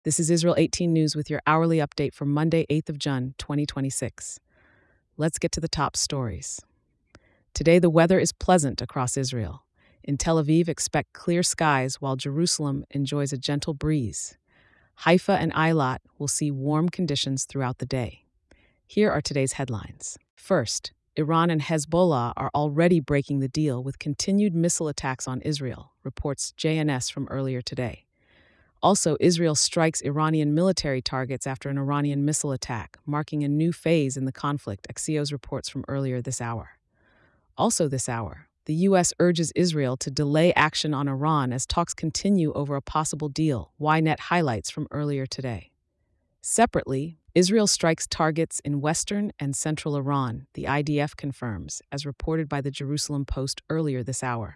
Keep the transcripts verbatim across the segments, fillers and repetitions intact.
This is Israel eighteen News with your hourly update for Monday, eighth of June, twenty twenty-six. Let's get to the top stories. Today, the weather is pleasant across Israel. In Tel Aviv, expect clear skies while Jerusalem enjoys a gentle breeze. Haifa and Eilat will see warm conditions throughout the day. Here are today's headlines. First, Iran and Hezbollah are already breaking the deal with continued missile attacks on Israel, reports J N S from earlier today. Also, Israel strikes Iranian military targets after an Iranian missile attack, marking a new phase in the conflict, Axios reports from earlier this hour. Also this hour, the U S urges Israel to delay action on Iran as talks continue over a possible deal, Ynet highlights from earlier today. Separately, Israel strikes targets in western and central Iran, the I D F confirms, as reported by the Jerusalem Post earlier this hour.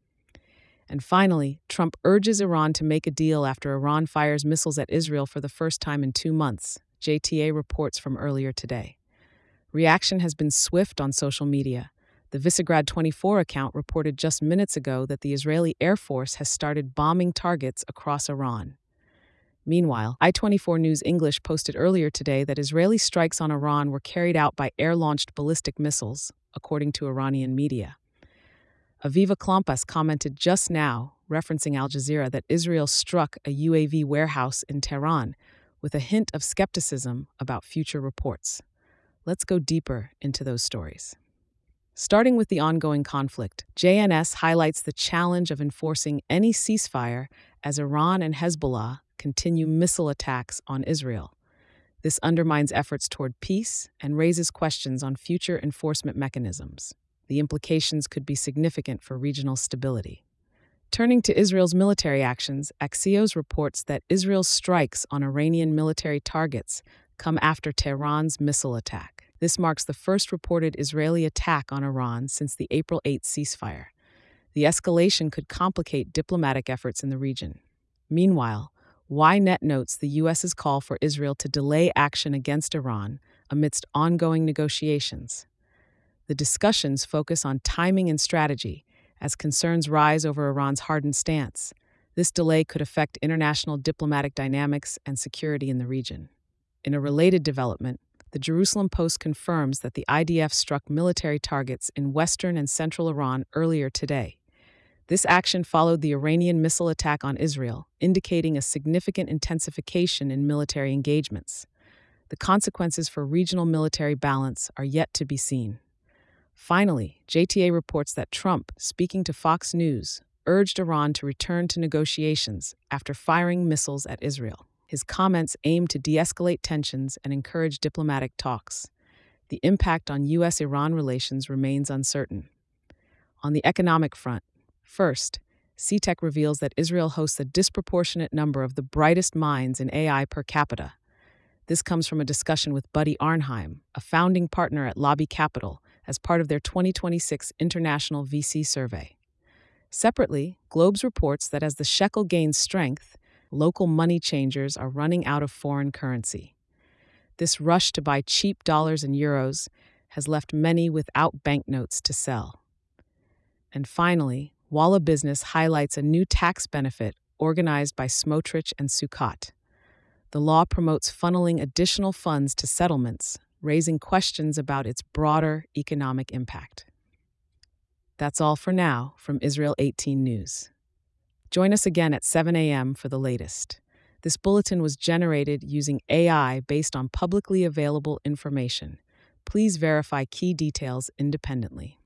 And finally, Trump urges Iran to make a deal after Iran fires missiles at Israel for the first time in two months, J T A reports from earlier today. Reaction has been swift on social media. The Visegrad twenty-four account reported just minutes ago that the Israeli Air Force has started bombing targets across Iran. Meanwhile, I twenty-four News English posted earlier today that Israeli strikes on Iran were carried out by air-launched ballistic missiles, according to Iranian media. Aviva Klampas commented just now, referencing Al Jazeera, that Israel struck a U A V warehouse in Tehran, with a hint of skepticism about future reports. Let's go deeper into those stories. Starting with the ongoing conflict, J N S highlights the challenge of enforcing any ceasefire as Iran and Hezbollah continue missile attacks on Israel. This undermines efforts toward peace and raises questions on future enforcement mechanisms. The implications could be significant for regional stability. Turning to Israel's military actions, Axios reports that Israel's strikes on Iranian military targets come after Tehran's missile attack. This marks the first reported Israeli attack on Iran since the April eighth ceasefire. The escalation could complicate diplomatic efforts in the region. Meanwhile, Ynet notes the U S's call for Israel to delay action against Iran amidst ongoing negotiations. The discussions focus on timing and strategy as concerns rise over Iran's hardened stance. This delay could affect international diplomatic dynamics and security in the region. In a related development, the Jerusalem Post confirms that the I D F struck military targets in western and central Iran earlier today. This action followed the Iranian missile attack on Israel, indicating a significant intensification in military engagements. The consequences for regional military balance are yet to be seen. Finally, J T A reports that Trump, speaking to Fox News, urged Iran to return to negotiations after firing missiles at Israel. His comments aim to de-escalate tensions and encourage diplomatic talks. The impact on U S Iran relations remains uncertain. On the economic front, first, C T E C reveals that Israel hosts a disproportionate number of the brightest minds in A I per capita. This comes from a discussion with Buddy Arnheim, a founding partner at Lobby Capital, as part of their twenty twenty-six International V C Survey. Separately, Globes reports that as the shekel gains strength, local money changers are running out of foreign currency. This rush to buy cheap dollars and euros has left many without banknotes to sell. And finally, Walla Business highlights a new tax benefit organized by Smotrich and Sukkot. The law promotes funneling additional funds to settlements, raising questions about its broader economic impact. That's all for now from Israel eighteen News. Join us again at seven a.m. for the latest. This bulletin was generated using A I based on publicly available information. Please verify key details independently.